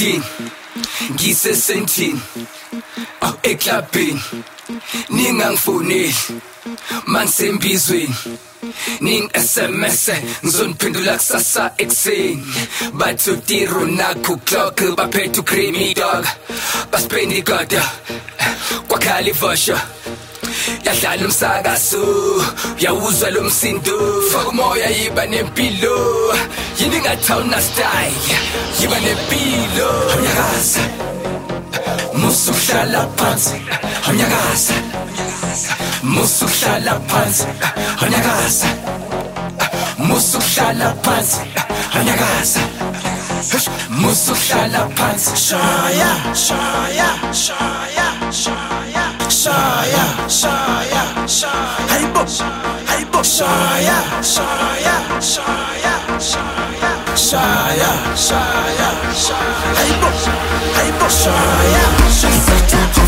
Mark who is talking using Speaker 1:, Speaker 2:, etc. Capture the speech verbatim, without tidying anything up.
Speaker 1: fifteen ngisesentini oh eklabini ningangifoneli mansembizweni ning S M S ngizoniphendula kusasa ekseni bathu tiro nakho clock baphethe creamy dog baspendi goda kwakhala vosha yadlala umsakazo yawuzwa lo msindo faka umoya yiba nempilo yini ngathawuna style yiba nempilo awunyakaza musuhlala phansi awunyakaza musuhlala phansi awunyakaza musuhlala phansi awunyakaza musuhlala phansi shaya shaya shaya shaya shaya shaya shaya hayibo hayibo shaya shaya shaya shaya shaya shaya shaya hayibo hayibo shaya shaya